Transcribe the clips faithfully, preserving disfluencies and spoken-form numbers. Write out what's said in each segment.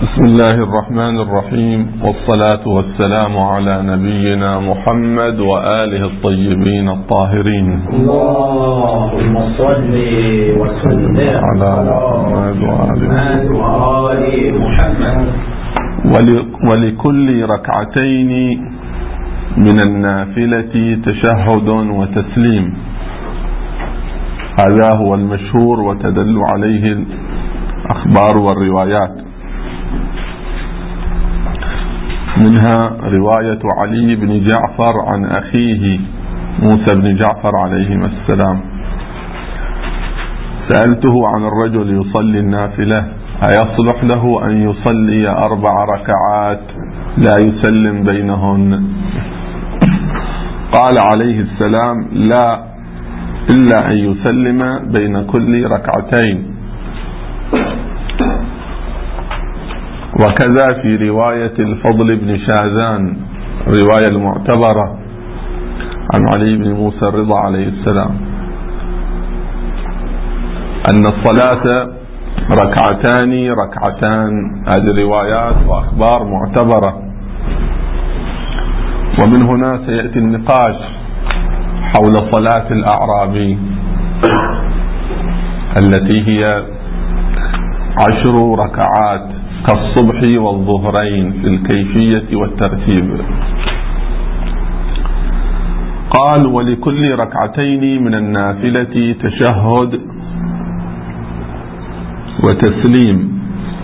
بسم الله الرحمن الرحيم، والصلاة والسلام على نبينا محمد وآله الطيبين الطاهرين. اللهم صل وسلم على محمد وآل محمد. ولكل ركعتين من النافلة تشهد وتسليم، هذا هو المشهور وتدل عليه الأخبار والروايات. منها رواية علي بن جعفر عن أخيه موسى بن جعفر عليهما السلام: سألته عن الرجل يصلي النافلة أيصلح له أن يصلي أربع ركعات لا يسلم بينهن؟ قال عليه السلام: لا، إلا أن يسلم بين كل ركعتين. وكذا في رواية الفضل بن شاذان، رواية المعتبرة عن علي بن موسى الرضا عليه السلام، أن الصلاة ركعتان ركعتان. هذه روايات وأخبار معتبرة. ومن هنا سيأتي النقاش حول صلاة الأعرابي التي هي عشر ركعات كالصبح والظهرين في الكيفية والترتيب. قال: ولكل ركعتين من النافلة تشهد وتسليم،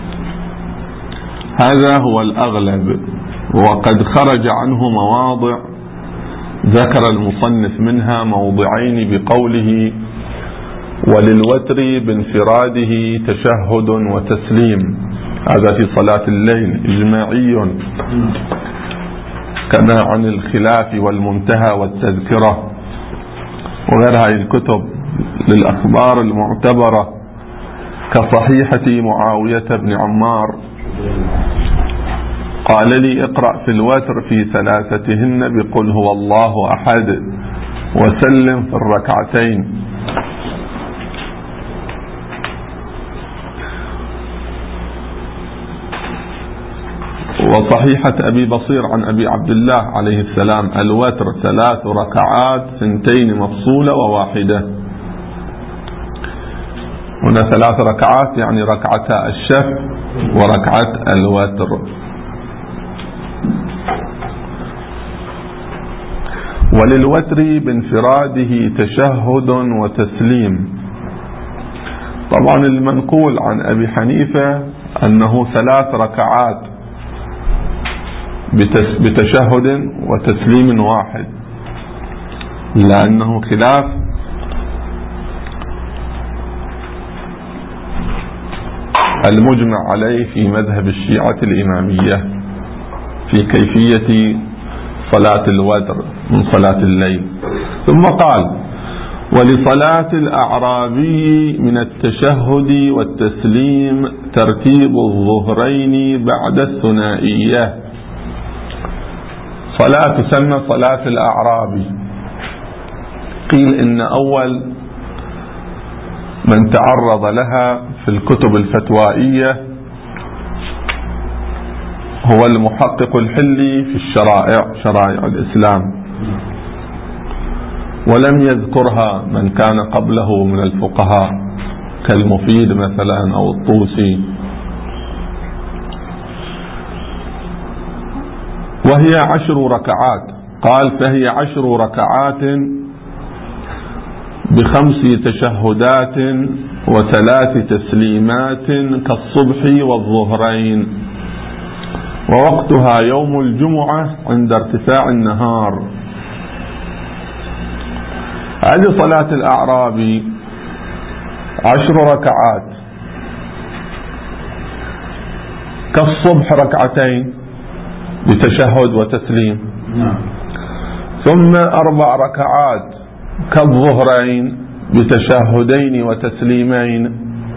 هذا هو الأغلب، وقد خرج عنه مواضع ذكر المصنف منها موضعين بقوله: وللوتر بانفراده تشهد وتسليم، هذا في صلاة الليل إجماعي، كما عن الخلاف والمنتهى والتذكرة وغير هذه الكتب للأخبار المعتبرة، كصحيحة معاوية بن عمار قال لي: اقرأ في الوتر في ثلاثتهن بقل هو الله أحد وسلم في الركعتين. وصحيحة أبي بصير عن أبي عبد الله عليه السلام: الوتر ثلاث ركعات ثنتين مفصولة وواحدة. هنا ثلاث ركعات يعني ركعتا الشفع وركعة الوتر. وللوتر بانفراده تشهد وتسليم. طبعا المنقول عن أبي حنيفة أنه ثلاث ركعات بتشهد وتسليم واحد، لأنه خلاف المجمع عليه في مذهب الشيعة الإمامية في كيفية صلاة الوتر من صلاة الليل. ثم قال: ولصلاة الأعرابي من التشهد والتسليم ترتيب الظهرين بعد الثنائية. صلاة تسمى صلاة الأعرابي. قيل إن أول من تعرض لها في الكتب الفتوائية هو المحقق الحلي في الشرائع، شرائع الإسلام، ولم يذكرها من كان قبله من الفقهاء كالمفيد مثلا أو الطوسي. وهي عشر ركعات. قال: فهي عشر ركعات بخمس تشهدات وثلاث تسليمات كالصبح والظهرين، ووقتها يوم الجمعة عند ارتفاع النهار. هذه صلاة الأعرابي عشر ركعات، كالصبح ركعتين بتشهد وتسليم، ثم أربع ركعات كالظهرين بتشهدين وتسليمين،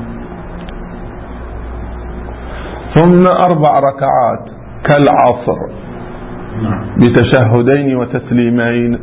ثم أربع ركعات كالعصر بتشهدين وتسليمين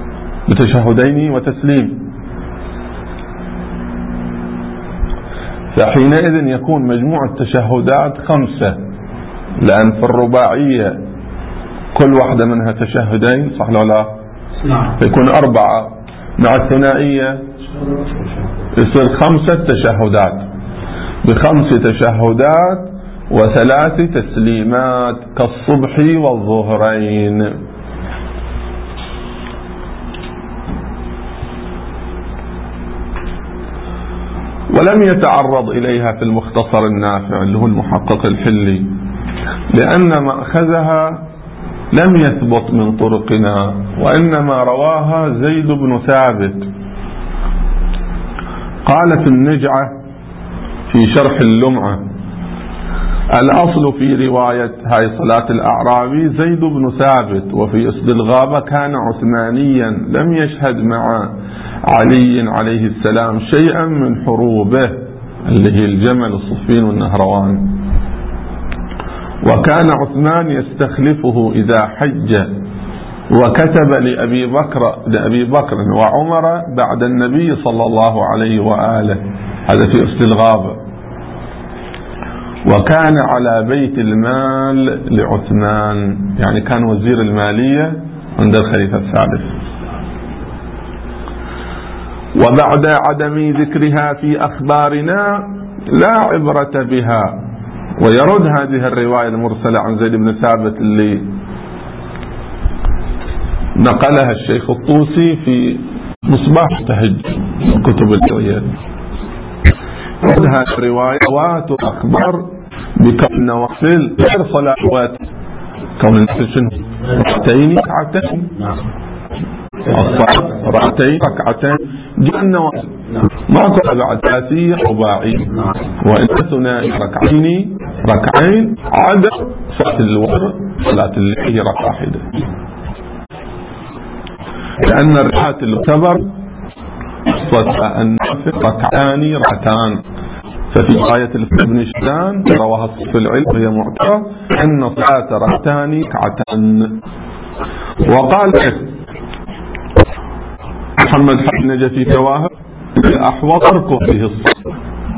بتشهدين وتسليم، فحينئذ يكون مجموع التشهدات خمسة، لأن في الرباعية كل واحدة منها تشهدين، صح ولا لا؟ نعم. يكون أربعة. مع الثنائية يصير خمسة تشهدات، بخمس تشهدات وثلاث تسليمات كالصبح والظهرين. ولم يتعرض إليها في المختصر النافع اللي هو المحقق الحلي، لأن مأخذها لم يثبت من طرقنا، وإنما رواها زيد بن ثابت. قال في النجعة في شرح اللمعة: الأصل في رواية هاي صلاة الأعرابي زيد بن ثابت، وفي أسد الغابة كان عثمانيا لم يشهد مع علي عليه السلام شيئا من حروبه اللي هي الجمل الصفين والنهروان، وكان عثمان يستخلفه إذا حج، وكتب لأبي بكر لأبي بكر وعمر بعد النبي صلى الله عليه وآله. هذا في أسد الغابة. وكان على بيت المال لعثمان، يعني كان وزير المالية عند الخليفة الثالث. وبعد عدم ذكرها في أخبارنا لا عبرة بها. ويرد هذه الرواية المرسلة عن زيد بن ثابت اللي نقلها الشيخ الطوسي في مصباح تهج كتب الروايات. هذه الرواية وأخبر بكون نوافل غير صلوات، كون النفل ركعتين ركعتين الصلاة ركعتين ركعتين جاء النوافل ما كان بعد ثلاثية رباعية، وإن ثنائي ركعتين ركعين عدا صلاة الوتر صلاة الليل ركعة واحدة، لأن الركعات المعتبر صلاة النافل ركعتان ركعتان. ففي آية ابن شدان رواها في العلم وهي معتبرة أن صلاة ركعتان ركعتان. وقال محمد حسن نجفي كواهب الأحوط تركه فيه الصلاة.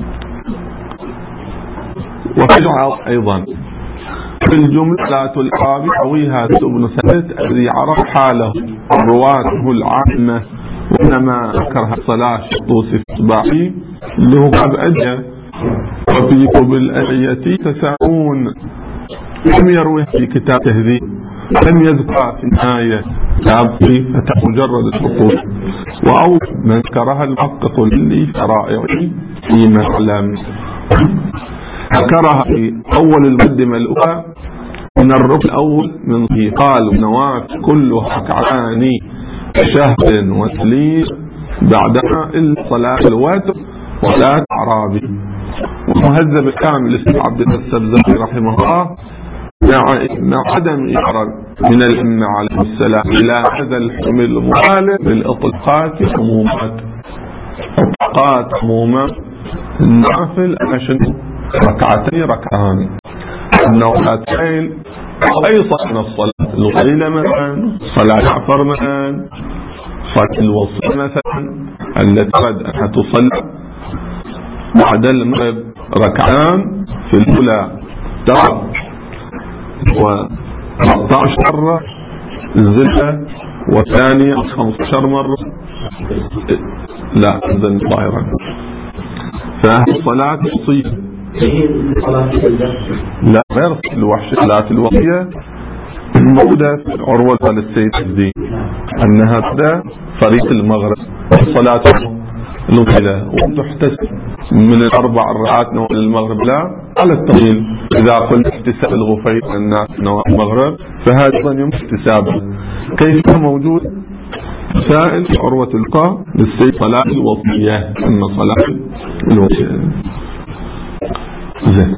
وفي أيضا في الجملة لا الأعرابي رويها ابن ثابت الذي عرف حاله رواته العامة، وإنما ذكرها صلاة الطوسي الصباحي اللي هو أبعد. وفي كتب الأدعية تساؤون لم يروه في كتاب تهذيب، لم يذكر في الآية كتاب مجرد السقوط، وأو من ذكرها المحقق اللي شرائعي في معلم ذكرها في أول المقدمة الأولى من الركن الأول من فيه. قال نوافل كلها ركعتان شهر وتليل بعدها إلا صلاة الوتر وصلاة أعرابي. ومهذب الكامل اسم عبد السبزاني رحمه الله مع عدم إشارة من الأمة عليه السلام إلى هذا الحكم المخالف للإطلاقات عمومات إطلاقات عمومات النافل عشان ركعتين ركعتان النوافل أو أي صلاة من الصلاة القليلة مثلا صلاة جعفر مثلا صلاة الوصي مثلا التي ترد أن تصلى بعد المغرب ركعان في الأولى ترى و عشر مرة الزلة والثانية خمسة عشر مرة لا إذن ظاهرا. فهي صلاة وصية لا غير الوحش. صلاة الوصية موجودة في عروة السيد دي أنها تبدأ فريق المغرب صلاة الوصية وتحتسب من الأربع ركعات نوافل المغرب لا على التطويل. إذا قلت احتساب الغفير الناس نوافل المغرب فهذا يوم احتسابه. كيف موجود سائل عروة القاء للسيد صلاة الوصية أن صلاة الوصية زين.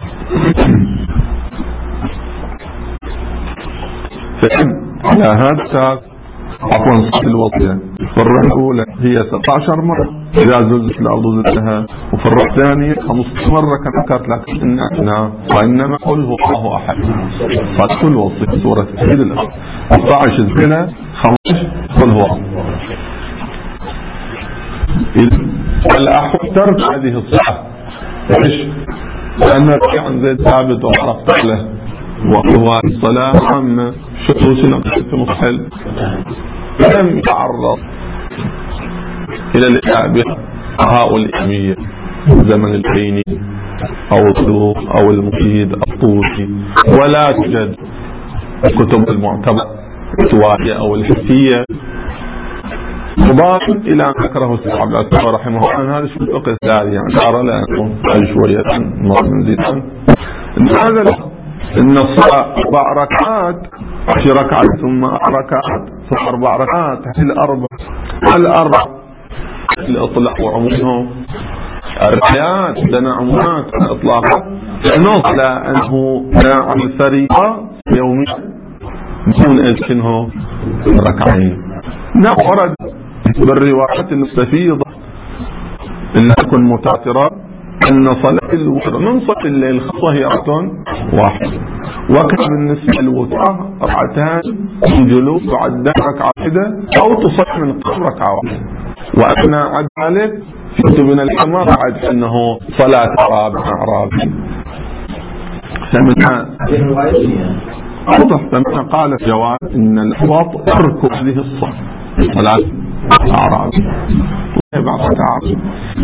فإن على هذا عفوا صلاة الوصية في الركعة الأولى هي ستة عشر مرة إذا زلزلت الأرض زلزالها، وفي الركعة الثانية خمسة عشر مرة كما ذكرت لك إننا وإنما قل هو الله أحد. صلاة الوصية سورة سيد الأرض أربعة عشر زلزلة خمسة قل هو الأحوال ترك هذه الصلاة ليش؟ لأن عن زيد ثابت وعرفت له وهو الصلاة عامة شخص في مصحل لم يتعرض إلى الإعابة هؤلاء الإمامية زمن البيني أو الطلوق أو المفيد أو الطوسي، ولا توجد الكتب المعتبرة السوائية أو الحسية. مضافا إلى أن ذكره الشيخ عبد العزيز رحمه الله، هذا شو الفقه الثاني يعني أرى لأنه شوية نزيد عنه هذا إن الصلاة أربع ركعات في ركعة ثم ركعات ثم أربع ركعات الأربع الأربع الإطلاق وعمومه الروايات لنا عمومات إطلاقا نص لأنه ناعم الفريضة يوميا دون إذنه ركعين. نورد بالروايات المستفيضة إن تكون متعترة أن صلاة الوتر من صلاة الليل وهي ركعة واحدة، وكان بالنسبة للوتر ركعتان جلوس بعد ركعة واحدة أو تصلي من قبل ركعة واحدة. وأثناء عد ذلك في كتبنا الحمار بعد أنه صلاة رابع أعرابي سمعنا أوضح سمعنا قال جواب إن الأحوط ترك هذه الصلاة صلاة أعرابي ويبعث أعرابي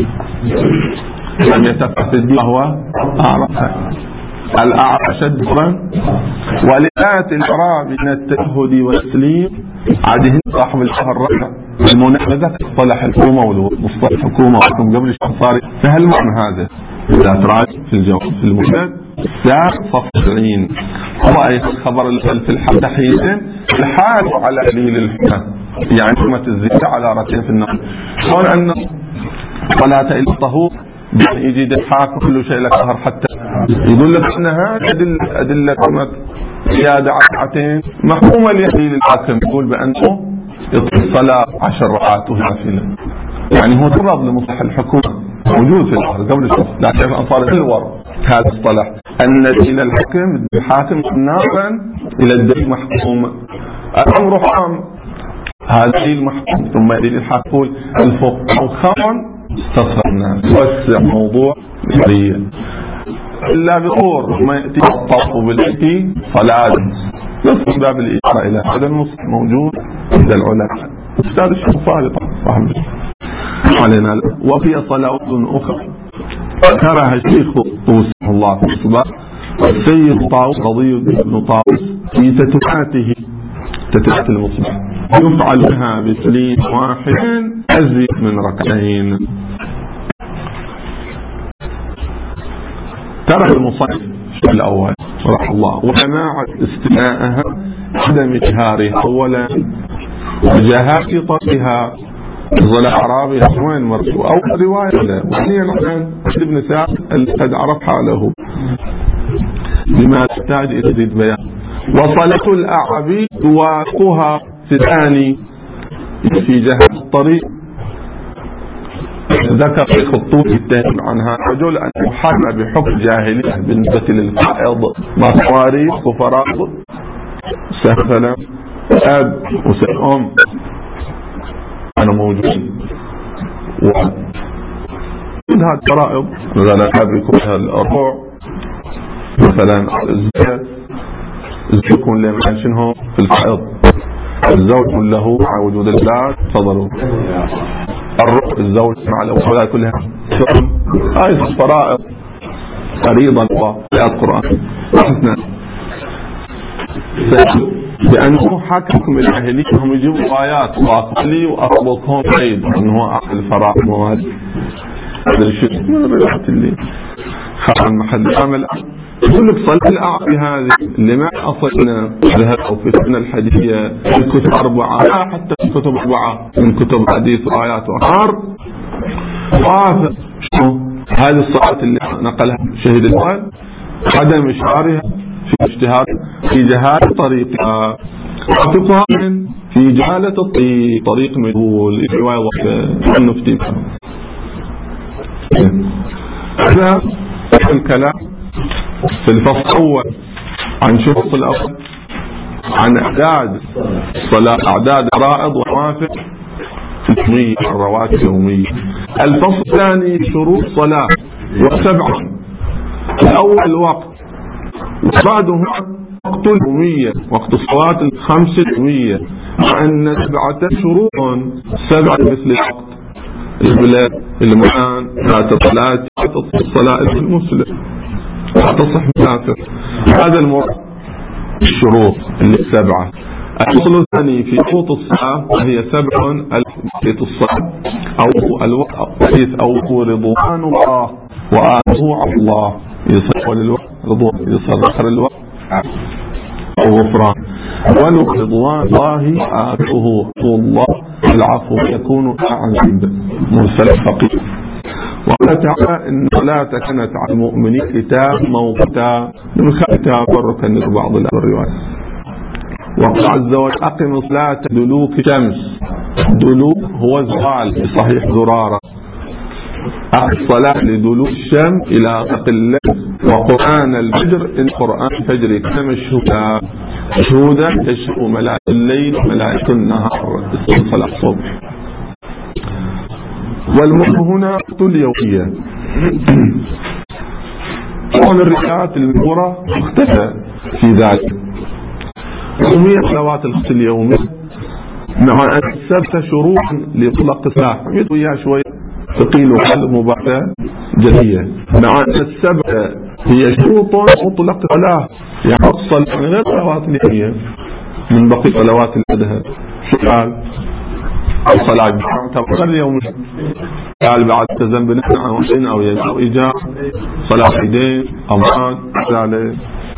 لم يتفسد وهو أعرف الأعرى أشد فرا. ولآت الإعراب من التشهد والتسليم عاده صاحب الشهر الرابع المنافذة مصطلح الحكومة ومصطلح الحكومة وحكم قبل الشهر صار فهل معنى هذا إذا تراجع في الجواب في المسند ساق صف سبعين رأيت الخبر في الحال تحية الحال على دليل الحكم يعني حكمة الزكاة على ركعتين في النقل قال أن صلاة إلى الطهور يجي الحاكم كل شيء لك سهر حتى يقول لك أن هذه أدلة أدلة زيادة ركعتين محكومة لدليل الحاكم يقول بأنه يطلق صلاة عشر ركعات نافلة يعني هو تعرض لمصلح الحكومة موجود في الأرض قبل الشهر لكن أنصار الور هذا الصلاح أن إلى الحكم الحاكم ناظرا إلى الدليل محكوم الأمر عام هذا المحكوم ثم يدل الحاكم الفقه خمر استصغر الناس وسع موضوع الحرية إلا بطور ما يأتي الطرف بالحكي فلازم يصل باب الإشارة إلى هذا النص موجود عند العلماء أستاذ الشيخ صالح رحمه الله علينا. وفي صلاة أخرى ذكرها الشيخ طوسي الله في الصباح السيد طاووس رضي بن طاووس في تتبعاته تتبعات المصباح يفعل بها بسليم واحد أزيد من ركعتين. ترى المصنف الأول رحمه الله وجماعة استثناءها عدم إشهارها أولا وجهات طريقها الصلاة أعرابي وين مرسو أو رواية وثانيا عن ابن سعد الذي قد عرف حاله لما تحتاج إلى تزيد بيان. وصلاة الأعرابي توافقها في الثاني في جهة الطريق ذكر في خطوط التهم عنها رجل أن يحرم بحكم جاهلية بالنسبة للفائض مصواريث وفرائض سهلا أب وسأم أنا موجود وهذا فرائض مثلا حبكم الأربع مثلا الزكاة يكون لهم شنو في الفائض الزوج له مع وجود الأولاد تفضلوا الرق الزوج مع الأولاد كلها آية الفرائض فريضة في القرآن لأنه حكمكم الجاهلية هم يجيبوا آيات وأقلي وأطلقهم عيد أنه أقل الفرائض وهذا هذا الشيء من الروايات اللي خلال محل عمل يقول لك صلاة الأعرابي هذه اللي ما أصلنا لها في السنة الحديثية الكتب أربعة لا حتى الكتب أربعة من كتب حديث وآيات وأخر وعافى شنو هذه الصلاة اللي نقلها شهد الوال عدم إشعارها في اجتهاد في جهات طريقها وفقها في جهالة الطريق طريق مجهول رواية وقت النفتي هذا الكلام في الفصل الأول عن شروط الأول عن أعداد صلاة أعداد فرائض ووافق في الرواتب اليومية. الفصل الثاني شروط صلاة وسبعة. الأول وقت وبعده وقت اليومية، وقت الصلاة الخمس اليومية، مع أن سبعة شروط سبعة مثل الوقت البلاد المعان لا تصلاة الصلاة المسلم لا تصح مسافر. هذا المراد الشروط اللي سبعة. الفصل الثاني في شروط الصلاة وهي سبع الوقت الصلاة أو الوقت أو رضوان الله وآله على الله يصل للوقت رضوان يصل آخر الوقت أو غفران، ورضوان الله آله الله العفو يكون عند مرسل فقير. وقال تعالى إن الصلاة كانت على المؤمنين كتاب موقوتا من كتاب وركن بعض الروايات. وقال عز وجل أقم الصلاة دلوك الشمس، دلوك هو زوال صحيح زرارة، أقم الصلاة لدلوك الشمس إلى غسق الليل، وقرآن الفجر إن قرآن الفجر كان مشهودا مشهودا تشهد ملائكة الليل وملائكة النهار صلاة الصبح. والمهم هنا اليومية. طبعا الركعات المذكورة اختلف في ذلك. يومية صلوات الخمس اليومية مع أن السبت شروط لإطلاق الساعة ويا شوية ثقيل وحل مباشرة جدية، مع أن السبت هي شروط مطلق الصلاة يعني أصل من غير صلوات اليومية من بقي صلوات الأدهى. سؤال الصلاة تبقى اليوم قال بعد تزن بنحن عن وحين أو يجب أو إيجاب صلاة عيدين أمراض ذلك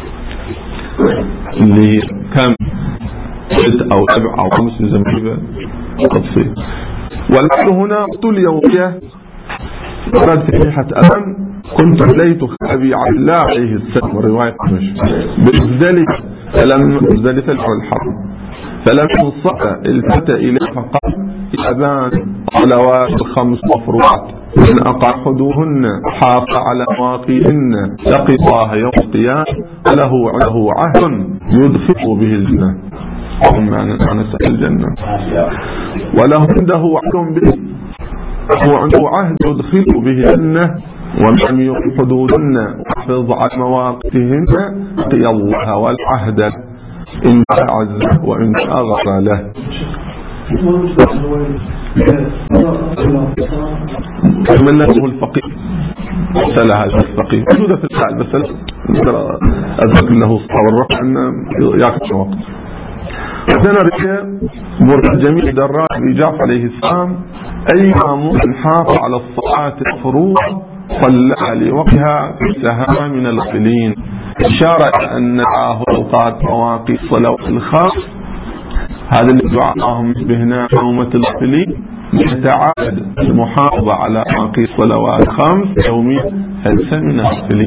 اللي كم ست أو سبع أو خمس زمانية تفصيل. والأصل هنا طول يومية ورد في صحيحة أمن كنت ليت أبي عبد الله عليه السلام رواية مش بمزدلفة فلما مزدلفة الحرم فلما صلى الفتى إليه فقال أبان صلوات الخمس مفروضات من أقع حدوهن حافظ على مواقيهن لقي الله يوم القيامة له عنده عهد يدخل به الجنة عن سأل الجنة وله عنده عهد به هو عنده عهد يدخل به الجنة ومن يقع حدودهن وحفظ على مواقيهن لقي الله والعهد إن عز وإن أغفى له. كمل له الفقيه سأل هذا الفقيه موجودة في السائل بس أدرك أنه صحاب الرفع أنه يأكل وقت. هنا رجاء مرد جميع درات بإجاف عليه السلام أي من حافظ على الصلاة الفروض صلى لوقتها سها من الغفلين، إشارة أن أوقات مواقيت صلاة الخاص هذا اللي دعاهم بهنا نومة الغفلين يتعاهد المحافظة على مواقيت صلوات خمس يوميا هلسة من الغفلين.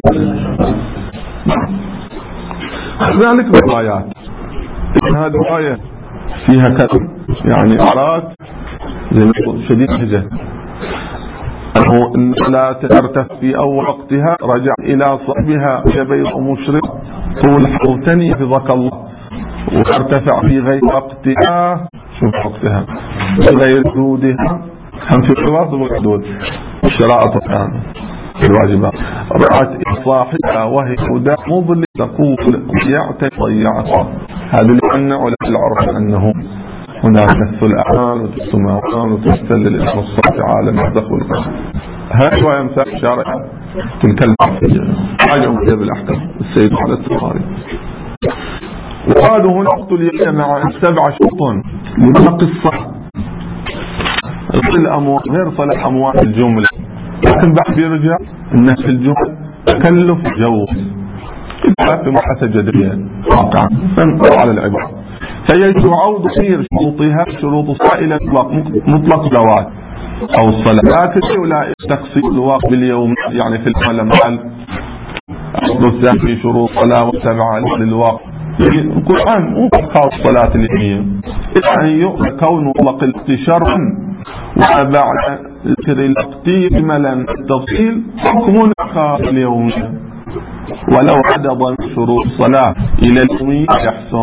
كذلك الروايات هذه الرواية فيها كلام يعني أعراض زي ما يقول شديد هجة أنه إن لا ترتف في أول وقتها رجع إلى صحبها جبير مشرق طول حوتني حفظك الله وارتفع في غير وقتها شوف وقتها في غير حدودها هم في الرواس والحدود شرائط الآن الواجبات رأت صاحبها وهي هدى مضل تقول يعتد ضيعتها. هذا لأن على العرف أنه هناك تحت الأعمال وتسمى أعمال وتستل الإسم الصالح عالم الدخل والقرآن. هذا هو يمسك شارع تلك البحثية حاجة مكتب الأحكام السيد على التقاري. وقالوا هنا وقت اليمين مع السبع شرط لباقي الصلاة الأموال غير صلاة أموال الجملة، لكن بعد بيرجع أنه في الجملة تكلف جوز إذا في محاسة جدرية واقعا فانقر على العبارة فيجب عوض غير شروطها شروط الصلاة إلى مطلق زوات أو الصلاة، لكن لا تقصير الواقع باليوم يعني في المال أصل في شروط صلاة وسبعة للواقع القرآن مو بخاص الصلاة اليومية إلا أن يؤمن كون مطلق الانتشار وبعد ذكر التقدير ملا التفصيل حكم خاص اليومية ولو عدد شروط الصلاة إلى اليومية يحسن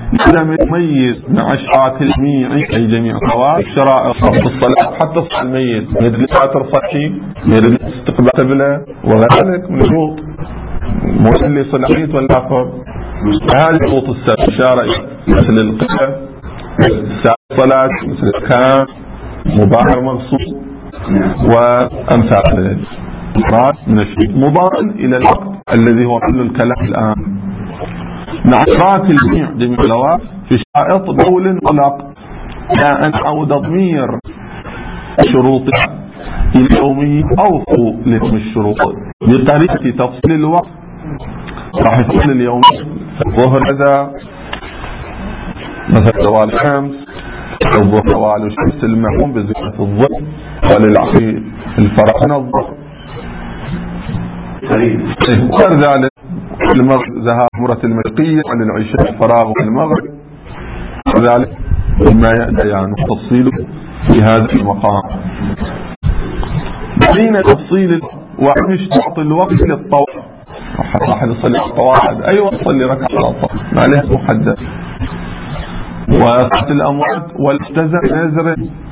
لازم يميز مع الشراك الميعي أي جميع صواب شرائع الصلاة حتى الصلاة الميت يريد لا ترفع شيء يريد استقبال قبلة وغيرك من شروط مو اللي صلاحيت ولا أخر. هذه شروط السبع الشارع مثل القبلة الصلاة مثل الكام مباهر مغصوب وأمثال ذلك من الشيء مضاف إلى الوقت الذي هو كل الكلام الآن مع إشراك الجميع جميع الأوقات في شائط دول مطلق لا أن أعود ضمير شروطها إلى يومه أوفوا لاسم الشروط بطريقة تفصيل الوقت راح يكون اليوم الظهر هذا مثل زوال الشمس الظهر زوال الشمس المعلوم بزكاة الظهر وللعصر الفرق من الظهر غير ذلك المغرب ذهاب مرة المشرقية عن العشاء الفراغ من المغرب وذلك مما يأتي يعني تفصيله في هذا المقام. بين تفصيل ومش تعطي الوقت للطواف واحد يصلي الطواف أي وقت يصلي ركعة على الطواف ما عليها محدد وفات الأموات والتزم نذر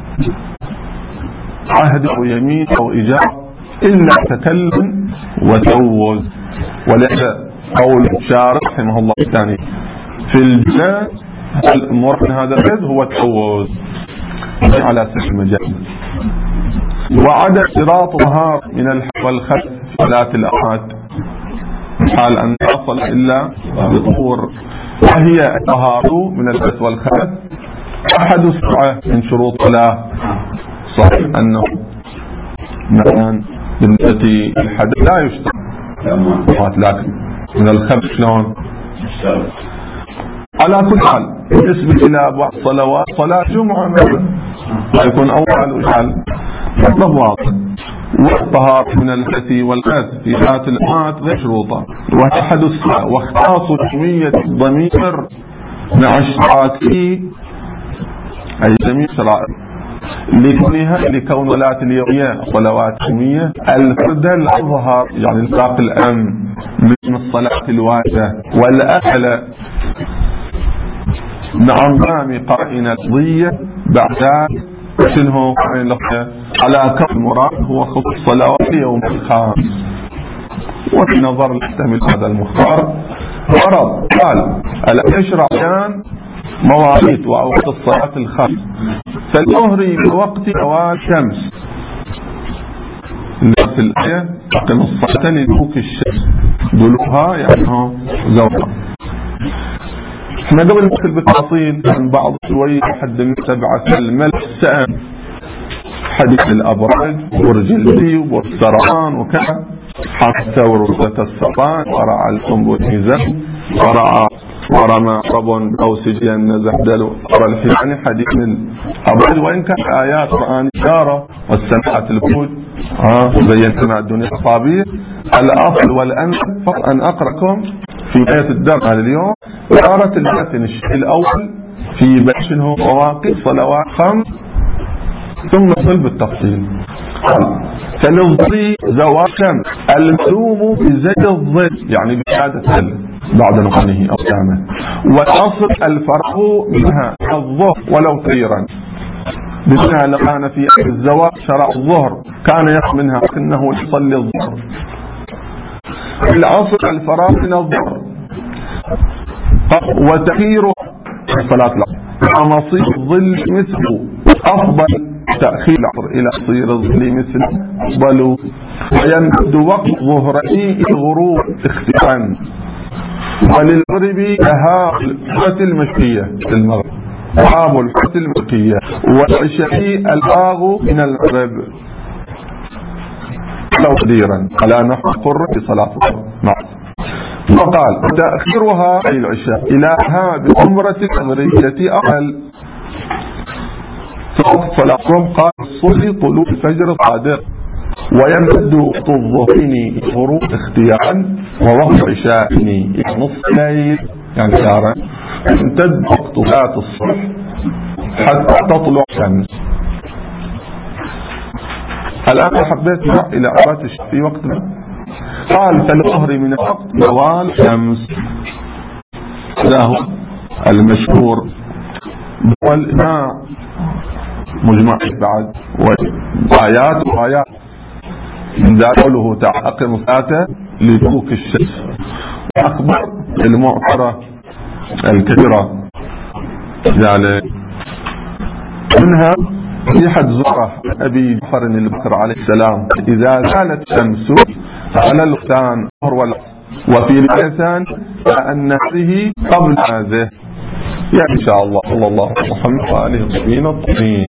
عهد أو يمين أو إجابة إلا تكلم وتوز وليس قول شارع رحمه الله الثاني في الجنة المراد من هذا الرد هو التوز على سبيل المجال وعدم اشتراط ظهار من الحق والخلف في صلاة الأحد حال أن تصل إلا بطهور وهي الطهارة من الحدث والخلف أحد السبعة من شروط الصلاة صحيح أنه مثلا بالنسبة الحدث لا يشترط لكن من الخلف شلون على كل حال بالنسبة إلى بعض صلوات صلاة جمعة مثلا يكون أول وحال مطلب واضح والطهارة من الحدث والخلف في ذات الأمات غير شروطة وأحد السبعة واختصاص كمية الضمير مع اشتراكه أي جميع شرائع لكونها لكون صلاة اليومية صلوات يومية الفردة الأظهر يعني الفاق الأمن من الصلاة الواجبة والأحلى مع انضمام قرائن لفظية بعد شنو على كف المراد هو خصوص صلوات يوم الخامس وفي نظر يحتمل هذا المختار غرض قال ألا يشرع كان مواقيت وأوقات الصلاة الخمس فالظهر بوقت زوال الشمس في الآية أقم الصلاة لدلوك الشمس دلوها يعني زوالها. احنا قبل ندخل بالتفاصيل عن بعض شوي حد من سبعة الملك السام حديث الأبراج برج الدي وبرج السرطان وكذا حتى ورثة السرطان ورع الكمبوتيزم ورع ورمى ربون أو سجيان نزحدل ورى الحيواني حديث الأبراج وإن كان آيات قرآن إشارة والسماء البروج آه زينتنا الدنيا الطابير الأصل والأنسب أن أقرأكم في آية الدرس هذا اليوم إشارة المتن الشيء الأول في بشنه مواقف صلوات خمس ثم نصل بالتفصيل. فالظل زوال شمس الملوم بزي الظل يعني بشهادة بعد نقله أو كامل والأصل الفرق منها الظهر ولو طيرا بمعنى لو كان في الزواج شرع الظهر كان يخ منها انه يصلي الظهر الأصل الفراغ من الظهر وتأخيره صلاة العصر ومصير الظل مثله أفضل تأخير العصر إلى صير الظل مثل أفضل ويمد وقت ظهره الغروب اختفاء وللغرب لها الحفة المشكية في المغرب وعاب الحفة المشكية والعشاء الآغ من المغرب لو قديرا على نحو قر في صلاة الظهر. وقال تأخيرها أي العشاء إلىها بأمرة المغربية أقل فوق صلاة الظهر قال الصبح طلوع الفجر صادق ويمتد وقت الظهرين غروب اختيارا ووقت عشاء نصف الليل يعني شهرا يمتد وقت صلاة الصبح حتى تطلع الشمس. الآن حبيت نروح إلى أوقات الشمس في وقتنا. قال فالظهر من وقت زوال الشمس له المشهور والإجماع مجمع بعد وآيات وآيات من ذلك قوله تعالى أقم الصلاة لدلوك الشمس، وأخبر المعترة الكثيرة ذلك منها نصيحة زهرة أبي جعفر البكر عليه السلام إذا زالت الشمس على الختان وفي رواية أن هذه قبل هذه، يعني إن شاء الله صلى الله عليه وسلم وآله وصحبه الطاهرين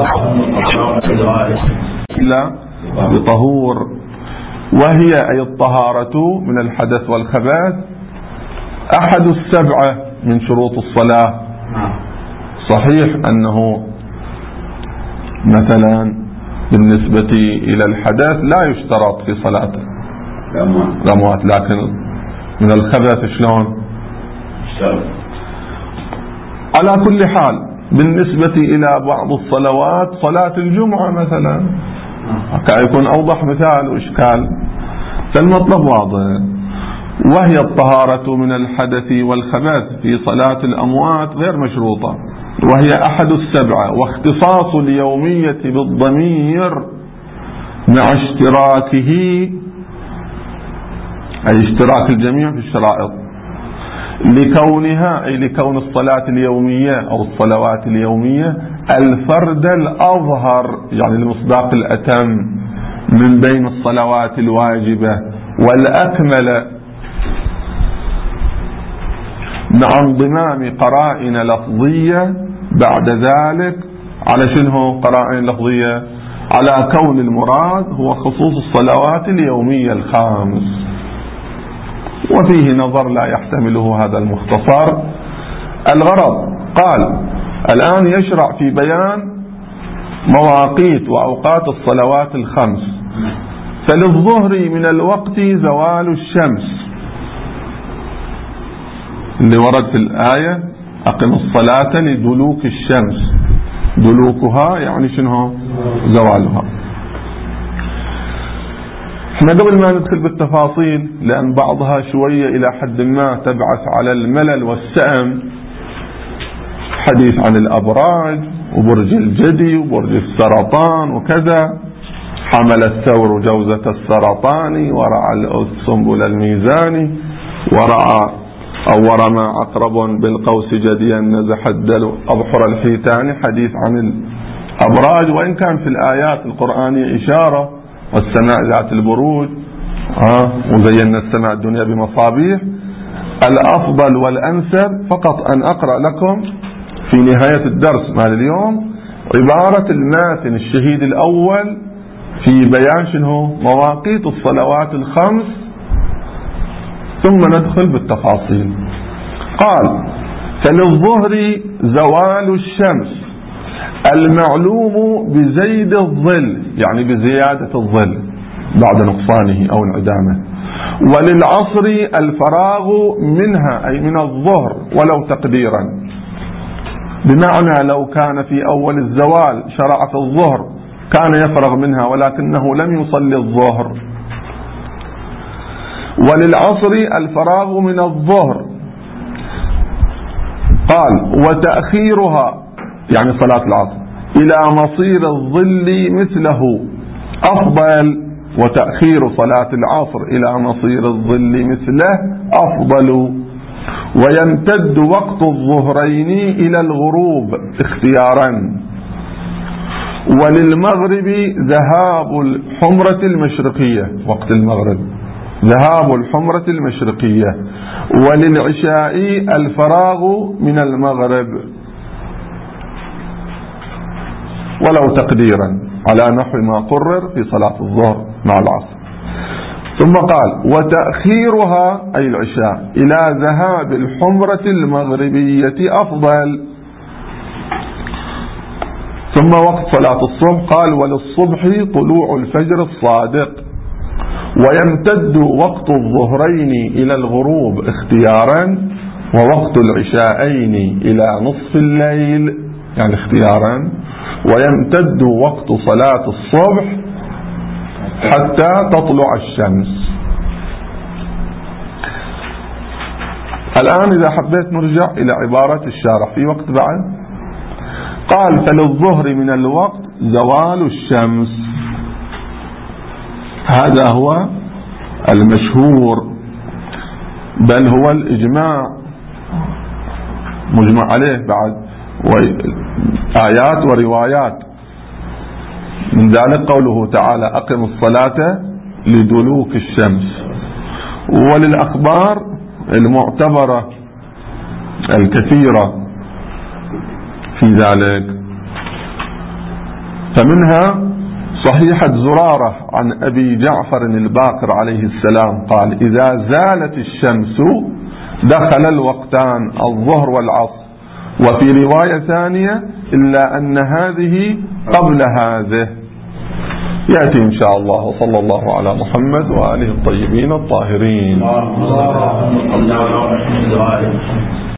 إلا بطهور، وهي أي الطهارة من الحدث والخبث أحد السبعة من شروط الصلاة. صحيح أنه مثلا بالنسبة إلى الحدث لا يشترط في صلاة الأموات، لكن من الخبث شلون؟ على كل حال بالنسبة إلى بعض الصلوات صلاة الجمعة مثلا يكون أوضح مثال وإشكال، فالمطلب واضح، وهي الطهارة من الحدث والخبث في صلاة الأموات غير مشروطة، وهي أحد السبعة، واختصاص اليومية بالضمير مع اشتراكه أي اشتراك الجميع في الشرائط لكونها أي لكون الصلاة اليومية أو الصلوات اليومية الفرد الأظهر يعني المصداق الأتم من بين الصلوات الواجبة والأكمل، مع انضمام قرائن لفظية بعد ذلك على شنو قرائن لفظية؟ على كون المراد هو خصوص الصلوات اليومية الخامس، وفيه نظر لا يحتمله هذا المختصر. الغرض قال الآن يشرع في بيان مواقيت وأوقات الصلوات الخمس، فللظهر من الوقت زوال الشمس اللي ورد في الآية أقم الصلاة لدلوك الشمس، دلوكها يعني شنو؟ زوالها. احنا قبل ما ندخل بالتفاصيل لأن بعضها شوية إلى حد ما تبعث على الملل والسأم، حديث عن الأبراج وبرج الجدي وبرج السرطان وكذا، حمل الثور جوزة السرطان ورعى السنبل الميزاني ورعى أو ورمى عقرب بالقوس جديا نزح الدلو أبحر الحيتان، حديث عن الأبراج، وإن كان في الآيات القرآنية إشارة والسماء ذات البروج آه وزينا السماء الدنيا بمصابيح. الأفضل والأنسب فقط أن أقرأ لكم في نهاية الدرس مال اليوم عبارة الماتن الشهيد الأول في بيان شنو مواقيت الصلوات الخمس، ثم ندخل بالتفاصيل. قال فللظهر زوال الشمس المعلوم بزيد الظل يعني بزيادة الظل بعد نقصانه أو انعدامه، وللعصر الفراغ منها أي من الظهر ولو تقديرا، بمعنى لو كان في أول الزوال شرع في الظهر كان يفرغ منها ولكنه لم يصلي الظهر. وللعصر الفراغ من الظهر قال وتأخيرها يعني صلاة العصر إلى مصير الظل مثله أفضل، وتأخير صلاة العصر إلى مصير الظل مثله أفضل، ويمتد وقت الظهرين إلى الغروب اختيارا. وللمغرب ذهاب الحمرة المشرقية وقت المغرب ذهاب الحمرة المشرقية، وللعشاء الفراغ من المغرب ولو تقديرا على نحو ما قرر في صلاة الظهر مع العصر. ثم قال وتأخيرها أي العشاء إلى ذهاب الحمرة المغربية أفضل. ثم وقت صلاة الصبح قال وللصبح طلوع الفجر الصادق، ويمتد وقت الظهرين إلى الغروب اختيارا، ووقت العشاءين إلى نصف الليل يعني اختيارا، ويمتد وقت صلاة الصبح حتى تطلع الشمس. الآن إذا حبيت نرجع إلى عبارة الشارح في وقت بعد، قال فللظهر من الوقت زوال الشمس، هذا هو المشهور بل هو الإجماع مجمع عليه بعد آيات وروايات، من ذلك قوله تعالى أقم الصلاة لدلوك الشمس، وللأخبار المعتبرة الكثيرة في ذلك، فمنها صحيحة زرارة عن أبي جعفر الباقر عليه السلام قال إذا زالت الشمس دخل الوقتان الظهر والعصر، وفي رواية ثانية إلا أن هذه قبل هذه. يأتي إن شاء الله. وصلى الله على محمد وآله الطيبين الطاهرين.